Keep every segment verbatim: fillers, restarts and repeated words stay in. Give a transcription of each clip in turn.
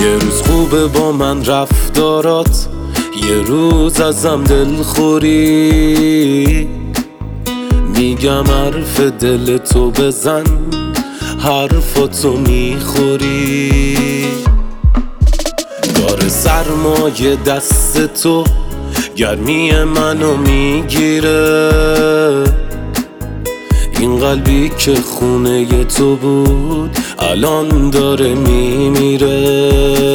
یه روز خوبه با من رفتارات، یه روز ازم دلخوری. میگم حرف دل تو بزن، حرفاتو میخوری. داره سرمایه دست تو، گرمی منو میگیره. این قلبی که خونه تو بود الان داره میمیره.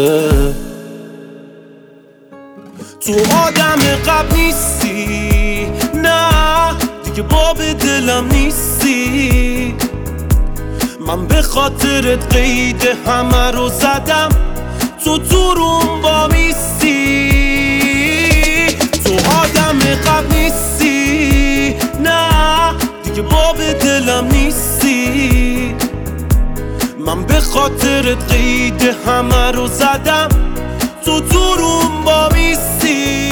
تو آدم قبل نیستی، نه دیگه باب دلم نیستی. من به خاطرت قید همه رو زدم، تو تو روم با میستی. تو آدم قبل نیستی، نه دیگه باب دلم نیستی. من به خاطرت قید همه رو زدم، تو تو روم با میستی.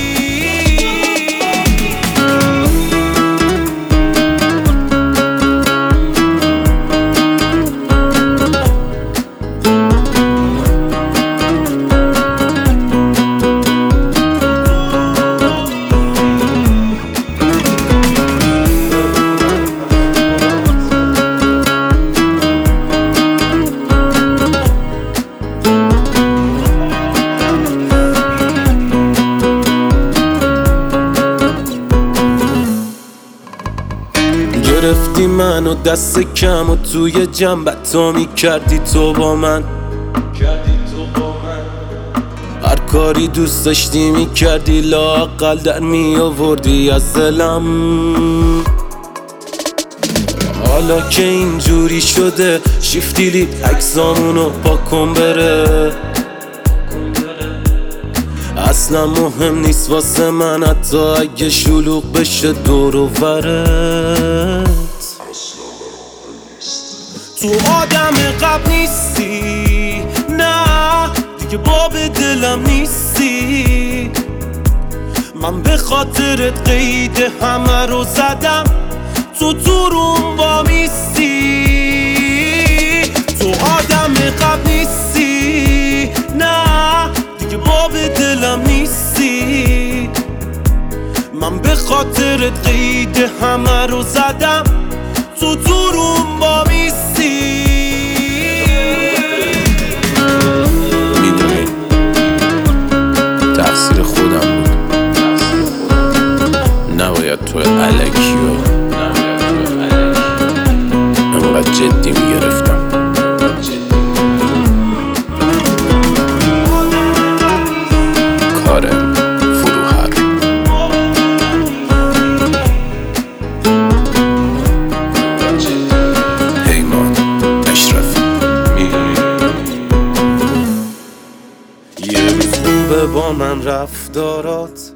گرفتی منو دست کم و توی جنبت تو میکردی تو با من. هر کاری دوست داشتی میکردی، لااقل در میآوردی از دلم. حالا که اینجوری شده شیفت دیلیت عکسامونو پاکن بره. اصلا مهم نیست واسه من حتی اگه شلوغ بشه دور و برت. تو آدم قبل نیستی، نه دیگه باب دلم نیستی. من به خاطرت قید همه رو زدم، تو تو روم با میستی. تو آدم قبل نیستی، نه دیگه باب دلم نیستی. من به خاطرت قید همه رو زدم، تو تو روم با میستی. میدونی تقصیر خودم بود، نباید تو الکی و انقدر جدی میگرفتم. کار فروهر پیمان اشرفی. یه روز خوبه با من رفتارات،